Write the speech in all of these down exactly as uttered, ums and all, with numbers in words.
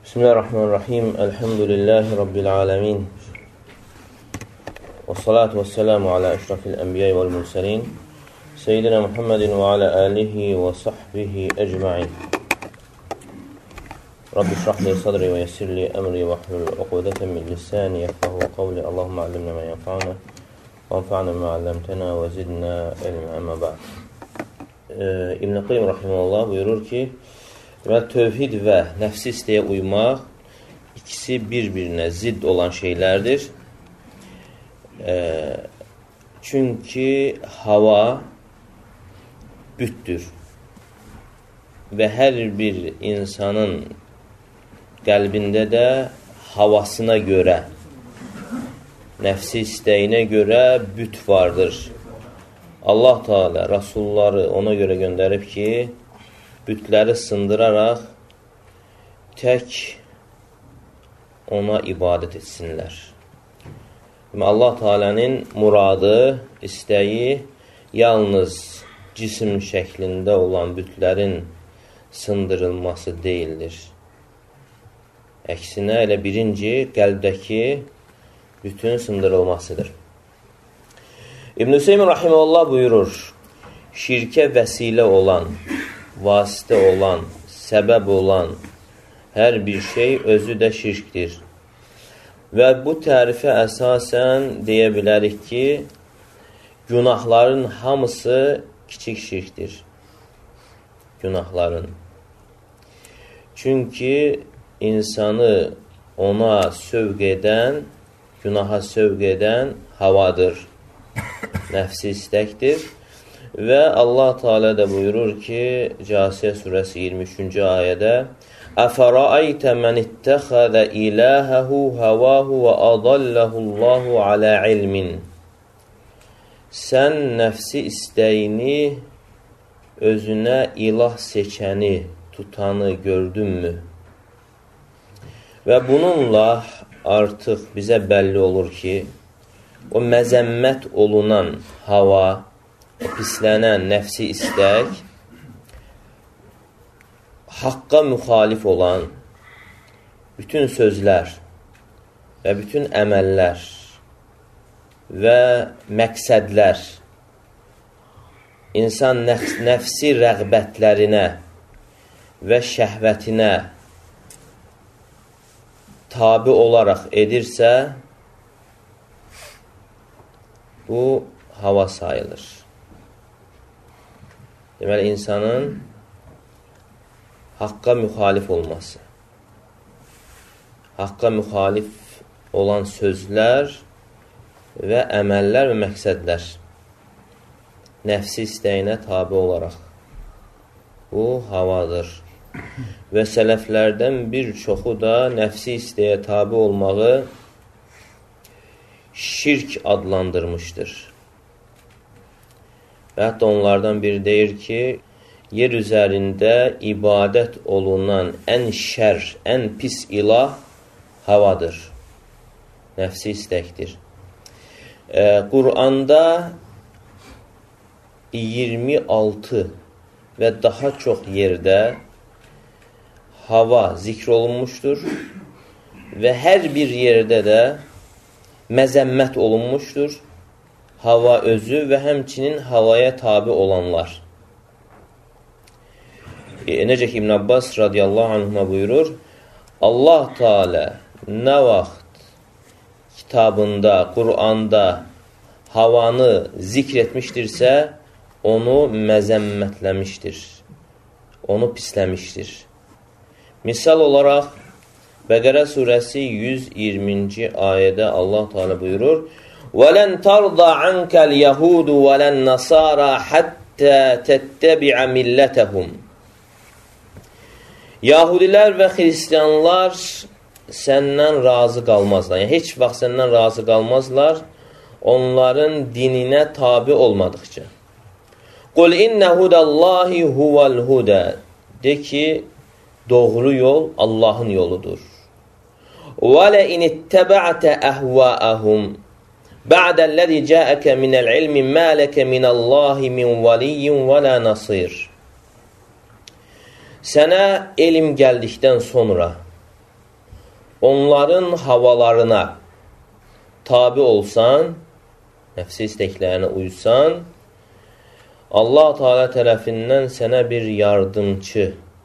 Bismillahirrahmanirrahim. Elhamdülillahi Rabbil alemin. Və salatu və selamu alə əşrafil ənbiyə vəl mürsəlin. Seyyidina Muhammedin və alə alihi və sahbihi əcma'in. Rabbi şrahli sadri və yessirli əmri və hlul uqudətən min lisani yefqahu qavli. Allahumma allimna ma yanfa'una və anfa'na ma 'allamtana və zidna ilmən. Amma ba'd. İbn Qayyim rahimehullah buyurur ki, və tövhid və nəfsi istəyə uymaq ikisi bir-birinə zidd olan şeylərdir. E, çünki hava bütdür və hər bir insanın qəlbində də havasına görə, nəfsi istəyinə görə büt vardır. Allah Teala Rasulları ona görə göndərib ki, bütləri sındıraraq tək ona ibadət etsinlər. Allah Teala'nın muradı, istəyi yalnız cisim şəklində olan bütlərin sındırılması deyildir. Əksinə elə birinci qəlbdəki bütün sındırılmasıdır. İbn-i Hüseyin rahimehullah buyurur, şirkə vəsilə olan, vasitə olan, səbəb olan hər bir şey özü də şirkdir. Və bu tərifə əsasən deyə bilərik ki, günahların hamısı kiçik şirkdir. Günahların. Çünki insanı ona sövq edən, günaha sövq edən havadır, nəfsi istəkdir. Və Allah Teala da buyurur ki, Casiyə surəsi iyirmi üçüncü ayədə Əfərəaytə mən ittəxədə iləhəhu həvahu və adalləhullahu alə ilmin. Sən nəfsi istəyini özünə ilah seçəni, tutanı gördünmü? Və bununla artıq bizə bəlli olur ki, o məzəmmət olunan hava, o pislənən nəfsi istək, haqqa müxalif olan bütün sözlər və bütün əməllər və məqsədlər insan nəfsi rəğbətlərinə və şəhvətinə tabi olaraq edirsə, bu hava sayılır. Deməli, insanın haqqa müxalif olması, haqqa müxalif olan sözlər və əməllər və məqsədlər nəfsi istəyinə tabi olaraq bu havadır. Və sələflərdən bir çoxu da nəfsi istəyə tabi olmağı şirk adlandırmışdır. Və hətta onlardan biri deyir ki, yer üzərində ibadət olunan ən şər, ən pis ilah havadır, nəfsi istəkdir. E, Qur'anda iyirmi altı və daha çox yerdə hava zikr olunmuşdur və hər bir yerdə də məzəmmət olunmuşdur. Hava özü və həmçinin havaya tabi olanlar. E, necə ki İbn Abbas radiyallahu anhuma buyurur, Allah Teala nə vaxt kitabında, Qur'anda havanı zikr etmişdirsə, onu məzəmmətləmişdir, onu pisləmişdir. Misal olaraq, Bəqərə surəsi yüz iyirminci ayədə Allah Teala buyurur, وَلَنْ تَرْضَ عَنْكَ الْيَهُودُ وَلَنْ نَصَارَى حَتَّى تَتَّبِعَ مِلَّتَهُمْ. Yahudilər və xristianlar səndən razı qalmazlar. Yəni, heç vaxt səndən razı qalmazlar, onların dininə tabi olmadıqca. قُلْ إِنَّ هُدَ اللّٰهِ هُوَ الْهُدَى. De ki, doğru yol Allahın yoludur. وَلَئِنِ اتَّبَعْتَ أَهْوَاءَهُمْ بَعْدَ الَّذِي جَاءَكَ مِنَ الْعِلْمِ مَا لَكَ مِنَ اللّٰهِ مِنْ وَلِيٍّ وَلَا نَصِيرٍ. Sənə elm gəldikdən sonra onların havalarına tabi olsan, nəfsi istəklərinə uysan, Allah Teala tərəfindən sənə bir yardımcı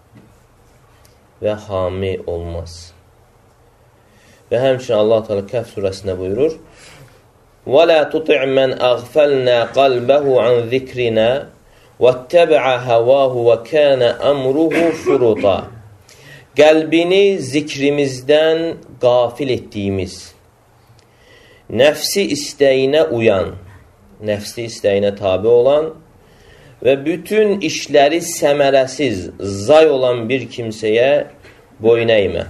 və hami olmaz. Və həmçinin Allah Teala Kəhf surəsində buyurur: وَلَا تُطِعْ مَنْ أَغْفَلْنَا قَلْبَهُ عَنْ ذِكْرِنَا وَاتَّبَعَ هَوَاهُ وَكَانَ أَمْرُهُ فُرُطًا. Qəlbini zikrimizdən qafil etdiyimiz, nəfsi istəyinə uyan, nəfsi istəyinə tabi olan və bütün işləri səmərəsiz, zay olan bir kimsəyə boyun əymə.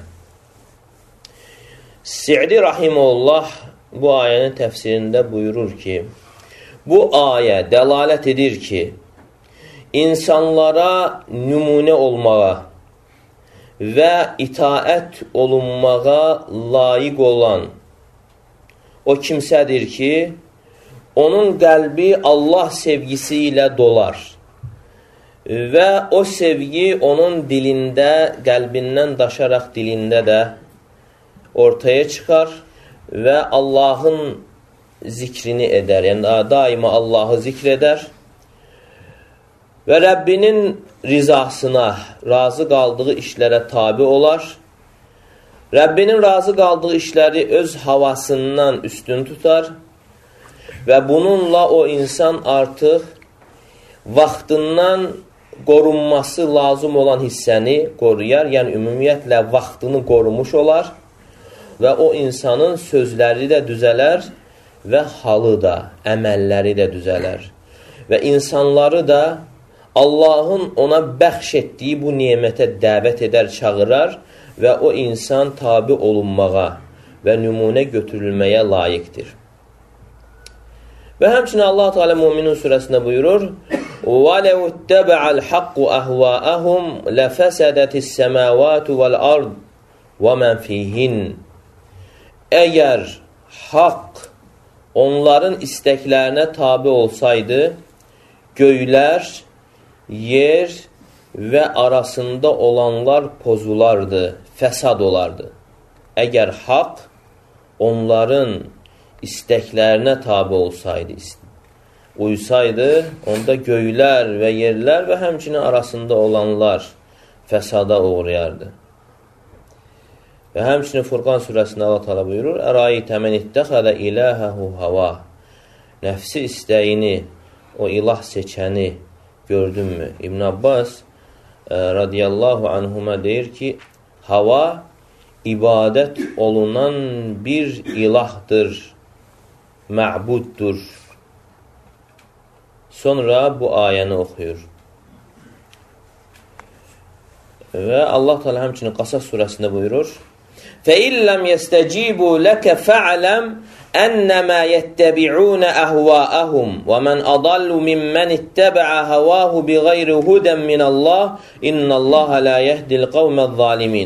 Sa'di rahimehullah bu ayənin təfsirində buyurur ki, bu ayə dəlalət edir ki, insanlara nümunə olmağa və itaət olunmağa layiq olan o kimsədir ki, onun qəlbi Allah sevgisi ilə dolar və o sevgi onun dilində, qəlbindən daşaraq dilində də ortaya çıxar və Allahın zikrini edər, yəni daima Allahı zikr edər və Rəbbinin rizasına, razı qaldığı işlərə tabi olar. Rəbbinin razı qaldığı işləri öz havasından üstün tutar və bununla o insan artıq vaxtından qorunması lazım olan hissəni qoruyar, yəni ümumiyyətlə vaxtını qorumuş olar və o insanın sözləri də düzələr və halı da, əməlləri də düzələr və insanları da Allahın ona bəxş etdiyi bu nemətə dəvət edər, çağırar və o insan tabi olunmağa və nümunə götürülməyə layiqdir. Və həmçinin Allah Teala Müminin surəsində buyurur: وَلَوْ اتَّبَعَ الْحَقُّ أَهْوَاءَهُمْ لَفَسَدَتِ السَّمَاوَاتُ وَالْأَرْضُ وَمَنْ فِيهِنَّ. Əgər haqq onların istəklərinə tabi olsaydı, göylər, yer və arasında olanlar pozulardı, fəsad olardı. Əgər haqq onların istəklərinə tabi olsaydı, uysaydı, onda göylər və yerlər və həmçinin arasında olanlar fəsada uğrayardı. Və həmçinin Furqan surəsində Allah Teala buyurur: "Ərayitə men ittəxədə iləhəhu hava." Nəfsi istəyini, o ilah seçəni gördünmü? İbn Abbas e, radiyallahu anhuma deyir ki, hava ibadət olunan bir ilahdır, məbuddur. Sonra bu ayəni oxuyur. Və Allah Teala həmçinin Qasas surəsində buyurur: فَإِنْ لَمْ يَسْتَجِيبُوا لَكَ فَعْلَمْ أَنَّمَا يَتَّبِعُونَ أَهْوَاءَهُمْ وَمَنْ أَضَلُّ مِمَّنِ اتَّبَعَ هَوَاهُ بِغَيْرِ هُدًى مِنَ اللّٰهِ إِنَّ اللّٰهَ لَا يَهْدِ الْقَوْمَ الظَّالِمِينَ.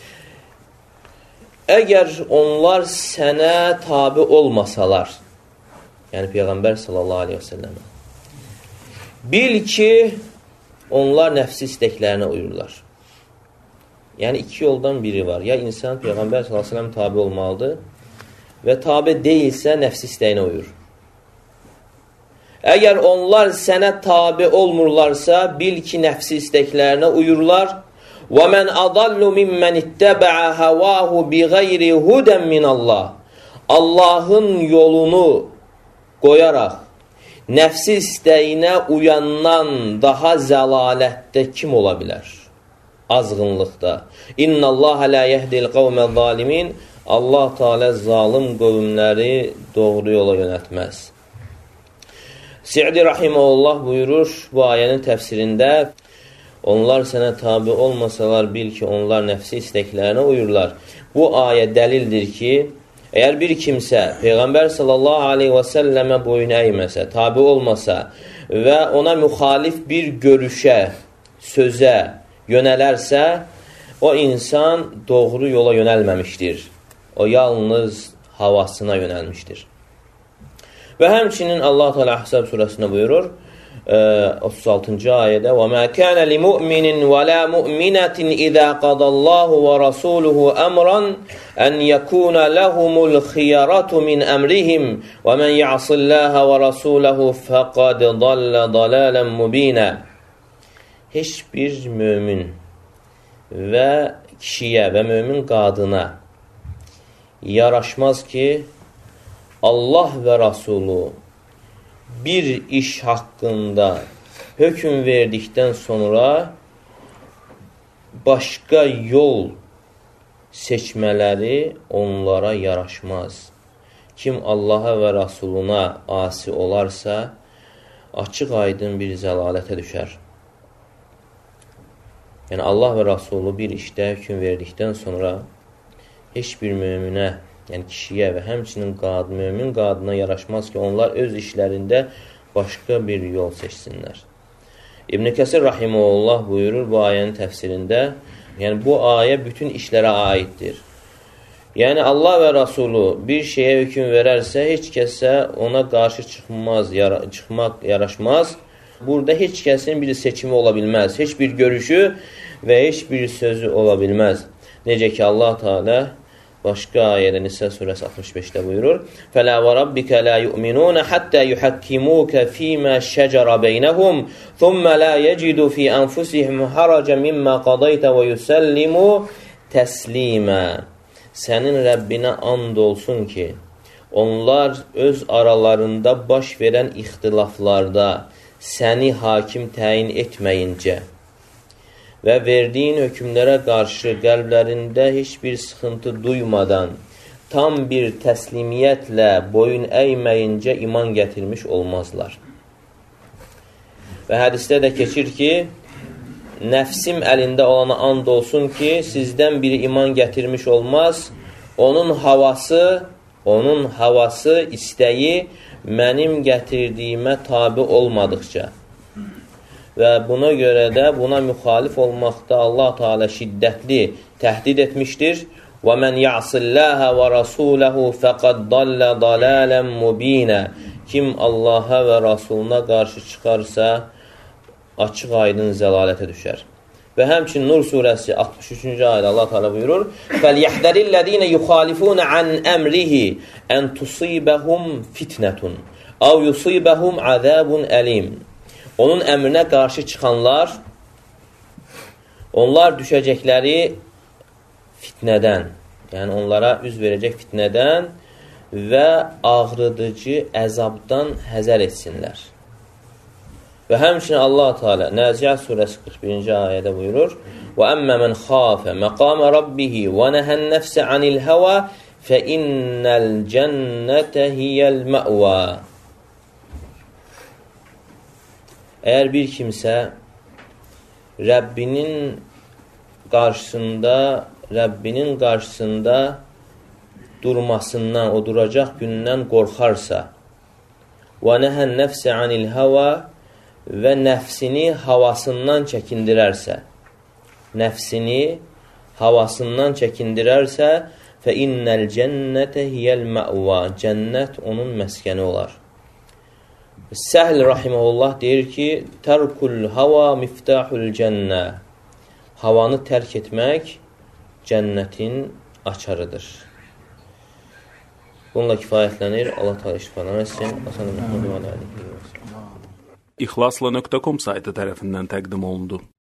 Əgər onlar sənə tabi olmasalar, yəni Peyğəmbər sallallahu aleyhi və səlləm, bil ki, onlar nəfsi istəklərinə uyurlar. Yəni, iki yoldan biri var. Ya insan Peyğəmbər sallallahu aleyhi və səlləm tabi olmalıdır və tabi deyilsə nəfsi istəyinə uyur. Əgər onlar sənə tabi olmurlarsa, bil ki, nəfsi istəklərinə uyurlar. وَمَنْ أَضَلُّ مِمَّنِ اتَّبَعَ هَوَاهُ بِغَيْرِ هُدًى مِنَ اللّٰهِ. Allahın yolunu qoyaraq nəfsi istəyinə uyandan daha zəlalətdə kim ola bilər? Azğınlıqda. İnna Allaha la yehdil qavmel zalimin. Allah Teala zalim qövmləri doğru yola yönəltməz. Sa'di rahimehullah buyurur bu ayənin təfsirində: onlar sənə tabi olmasalar, bil ki, onlar nəfsi istəklərinə uyurlar. Bu ayə dəlildir ki, əgər bir kimsə Peyğəmbər sallallahu aleyhi və səlləmə boyun əyməsə, tabi olmasa və ona müxalif bir görüşə, sözə yönələrsə, o insan doğru yola yönəlməmişdir. O yalnız havasına yönəlmişdir. Və həmçinin Allah Teala Ahzab surəsində buyurur: otuz altıncı ayədə və mə kənə li mu'minin və la mu'minətin izə qadallahu və rasuluhu əmran ən yəkuna ləhumul xiyaratu min əmrihim və mən ya'silləhə və rasuləhu fəqad dallə dalalən mubinə. Heç bir mömin və kişiyə və mömin qadına yaraşmaz ki, Allah və Rasulü bir iş haqqında hökm verdikdən sonra başqa yol seçmələri onlara yaraşmaz. Kim Allaha və Rasuluna asi olarsa, açıq aydın bir zəlalətə düşər. Yəni, Allah və Rasulü bir işdə hökm verdikdən sonra heç bir möminə, yəni kişiyə və həmçinin qadın, mömin qadına yaraşmaz ki, onlar öz işlərində başqa bir yol seçsinlər. İbn Kəsir rahimehullah buyurur bu ayənin təfsirində, yəni bu ayə bütün işlərə aiddir. Yəni Allah və Rasulü bir şeyə hökm verərsə, heç kəsə ona qarşı çıxmaz, yara çıxmaq yaraşmaz. Burada heç kəsin bir seçimi ola bilməz, heç bir görüşü və heç bir sözü ola bilməz. Necə ki Allah Teala başqa ayədə Nisə surəsi altmış beşdə buyurur: "Fələ və rabbikə la yu'minun hatta yuhakkimuka fima şəcərə beynəhum, thumma la yecidu fi anfusihim haracan mimma qadayta və yusallimu təslimə." Sənin Rəbbinə and olsun ki, onlar öz aralarında baş verən ixtilaflarda səni hakim təyin etməyincə və verdiyin hökmlərə qarşı qəlblərində heç bir sıxıntı duymadan, tam bir təslimiyyətlə boyun əyməyincə iman gətirmiş olmazlar. Və hədisdə də keçir ki, nəfsim əlində olana and olsun ki, sizdən biri iman gətirmiş olmaz, onun havası, onun havası, istəyi mənim gətirdiyimə tabi olmadıqca. Və buna görə də buna müxalif olmaqda Allah Teala şiddətli təhdid etmişdir. Və men ya'sillaha və rasulahu faqad dalla dalalan mubina. Kim Allaha və Rasuluna qarşı çıxarsa, açıq aydın zəlalətə düşər. Və həmçinin Nur surəsi altmış üçüncü ayədə Allah Teala buyurur: "Fəlyəhdərillezine yuxalifun an əmrihi en tusibahum fitnetun aw yusibahum azabun alim." Onun əmrinə qarşı çıxanlar, onlar düşəcəkləri fitnədən, yəni onlara üz verəcək fitnədən və ağrıdıcı əzabdan həzər etsinlər. Və həmçinin Allah Teala Nəziət surəsi qırx birinci ayədə buyurur: "Və əmmə men xafə məqamə rabbihi və nəhən nəfsə anil həvə fə innəl cənnətə hiyəl mə'və." Əgər bir kimsə Rəbbinin qarşısında, Rəbbinin qarşısında durmasından, o duracaq gündən qorxarsa, və nəhən nəfsə anil həvə və nəfsini havasından çəkindirərsə, nəfsini havasından çəkindirərsə, fə innəl cənnətə hiyəl mə'və, cənnət onun məskəni olar. Səhl rahimehullah deyir ki, tərkul hava miftahul cənnə. Havanı tərk etmək cənnətin açarıdır. Bununla kifayətlənir. Allah Teala şifalar versin. İxlasla nöqtə com saytı tərəfindən təqdim olundu.